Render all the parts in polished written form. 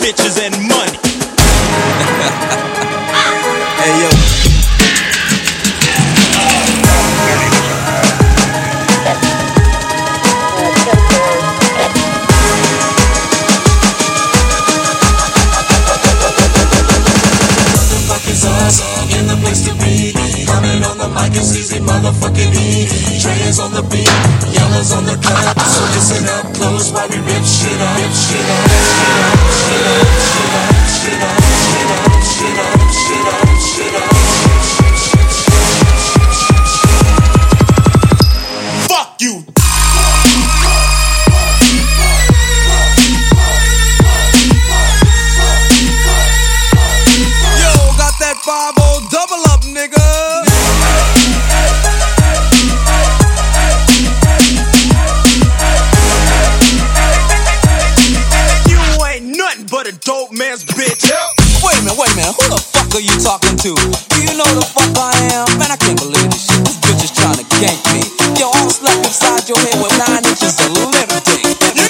bitches and money. Hey yo. In the place to be, coming on the mic is easy, motherfucking E. Trey is on the beat, Yellow's on the cut. So listen up close while we rip shit up, rip shit up, shit up, shit up, shit up, shit up, shit up, shit up, shit up. Fuck you. That 5-0 double up, nigga. You ain't nothing but a dope man's bitch. Wait a minute, who the fuck are you talking to? Do you know who the fuck I am? Man, I can't believe this shit. This bitch is trying to gank me. Yo, I'm stuck inside your head with 9 inches of lip dick.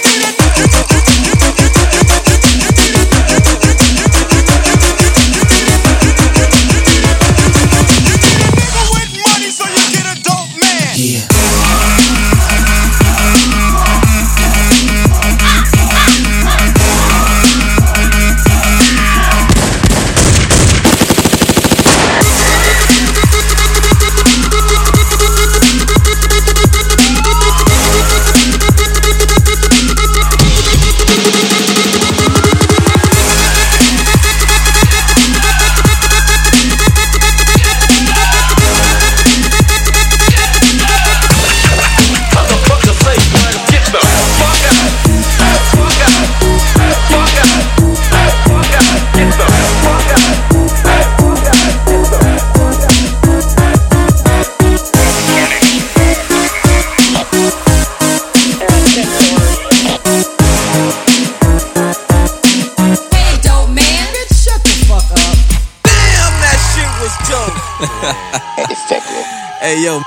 Hey yo.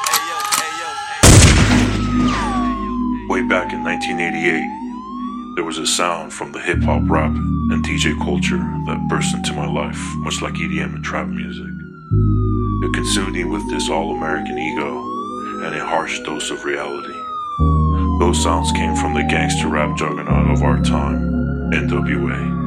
Way back in 1988, there was a sound from the hip-hop rap and DJ culture that burst into my life, much like EDM and trap music. It consumed me with this all-American ego and a harsh dose of reality. Those sounds came from the gangster rap juggernaut of our time, NWA.